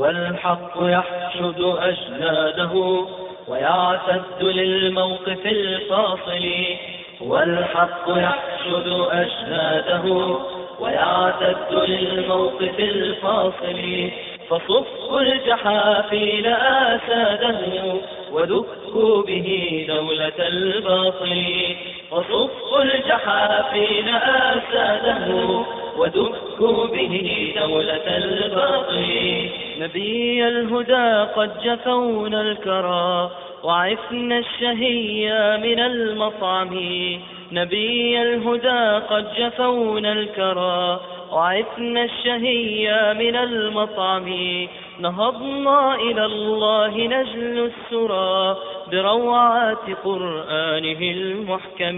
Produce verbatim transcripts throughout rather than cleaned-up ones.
والحق يحشد أجناده ويعتد للموقف الفاصل. والحق يحشد أجناده ويعتد للموقف الفاصل. فصفوا الجحافل آساده ودكوا به دولة الباطل. فصفوا الجحافل آساده ودكوا به دولة الباطل. نبي الهدى قد جفونا الكرى وعفنا الشهية من المطعم. نبي الهدى قد جفونا الكرى وعفنا الشهية من المطعم. نهضنا إلى الله نجل السرى بروعات قرآنه المحكم.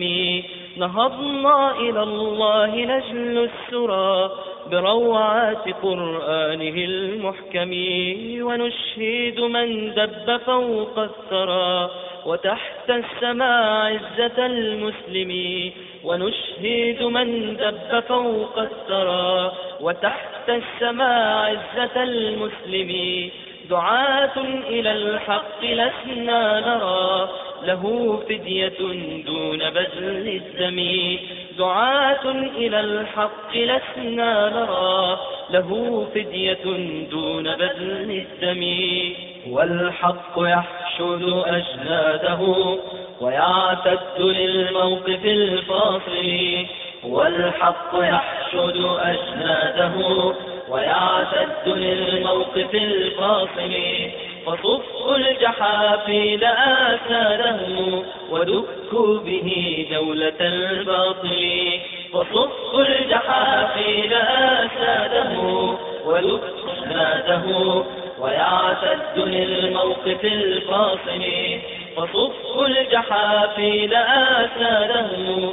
نهضنا إلى الله نجل السرى بروعات قرآنه المحكم. ونشهد من دب فوق الثرى وتحت السماء عزة المسلم. ونشهد من دب فوق الثرى وتحت السماء عزة المسلم. دعاة إلى الحق لسنا نرى له فدية دون بذل الدم. دعاة إلى الحق لسنا نرى له فدية دون بذل الدم. والحق يحشد أجناده ويعتد للموقف الفاصل. والحق يحشد أجناده ويعتد للموقف الفاصل. فصفوا الجحافل آساده ودكوا به دولة الباطل. فصفوا الجحافل آساده ودكوا أجناده ويعتد للموقف الفاصل. فصفوا الجحافل آساده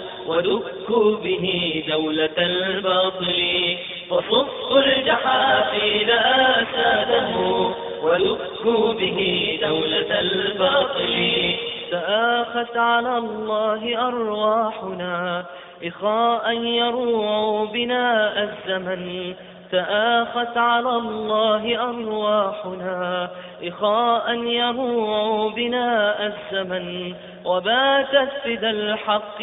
ودكوا به دولة الباطل. فصفوا الجحافل آساده ودكوا به دولة الباطل. تآخت على الله أرواحنا إخاء يروع بناء الزمن. تآخت على الله أرواحنا إخاء يروع بناء الزمن. وباتت فدى الحق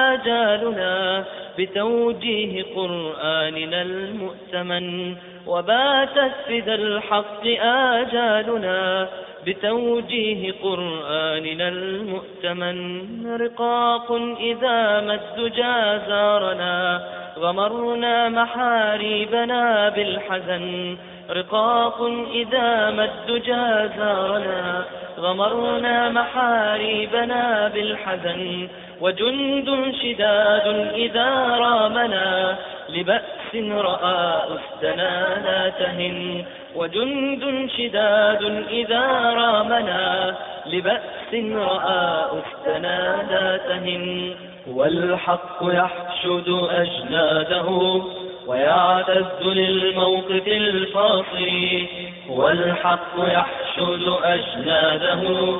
آجالنا بتوجيه قرآننا المؤتمن. وباتت فدى الحق آجالنا بتوجيه قرآننا المؤتمن. رقاق إذا ما الدجى زارنا غمرنا محاريبنا بالحزن. رقاق إذا ما الدجى زارنا غمرنا محاريبنا بالحزن. وجند شداد إذا رامنا لبأس رأى أسدنا لا تهن. وجند شداد إذا رامنا لبأس رأى أسدنا لا تهن. والحق يحشد أجناده ويعتد للموقف الفاصل. والحق يحشد أجناده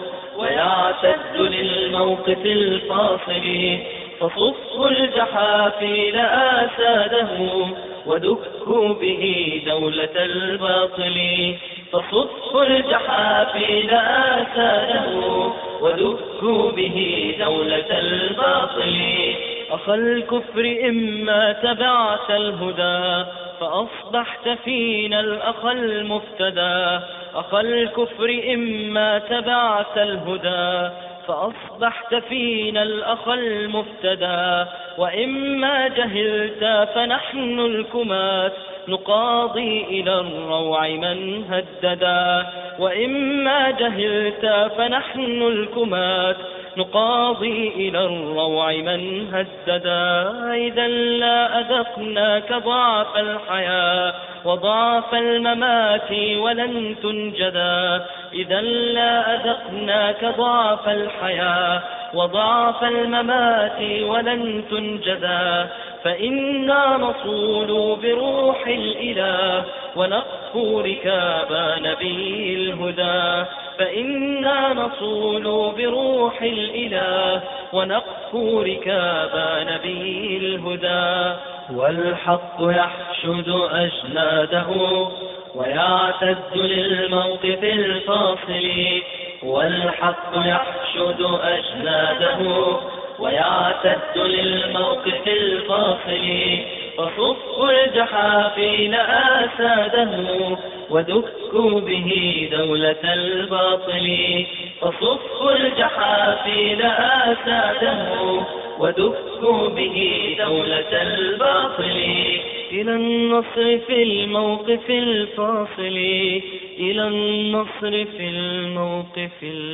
ويعتد للموقف الفاصل. فصفوا الجحافل آساده ودكوا به دولة الباطل. فصفوا الجحافل آساده ودكوا به دولة الباطل. أخا الكفر إما تبعت الهدى فأصبحت فينا الأخ المفتدى. أخا الكفر إما تبعت الهدى فأصبحت فينا الأخ المفتدى. وإما جهلت فنحن الكمات نقاضي إلى الروع من هددا. وإما جهلت فنحن الكمات نقاضي إلى الروع من هددا. إذا لا أذقناك ضعف الحياة وضعف الممات ولن تنجدا. إذا لا أذقناك ضعف الحياة وضعف الممات ولن تنجدا. فإنا نصول بروح الإله ونقفو ركاب نبي الهدى. فإنا نصول بروح الإله ونقفو ركاب نبي الهدى. والحق يحشد أجناده ويعتد للموقف الفاصل، والحق يحشد أجناده ويعتد للموقف الفاصل. فصفوا الجحافل آساده ودكوا به دولة الباطل. فصفوا الجحافل آساده ودكوا به دولة الباطل. إلى النصر في الموقف الفاصل، إلى النصر في الموقف الفاصل.